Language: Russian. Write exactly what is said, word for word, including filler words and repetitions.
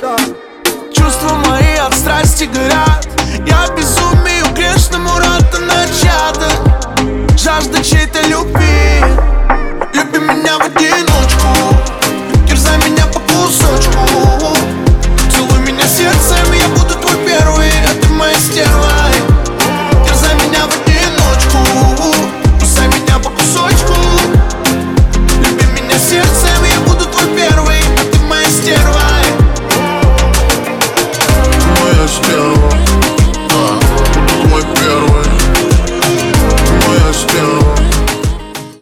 Чувства мои от страсти горят. Я безумию грешному рада начата. Жажда чьей-то любви.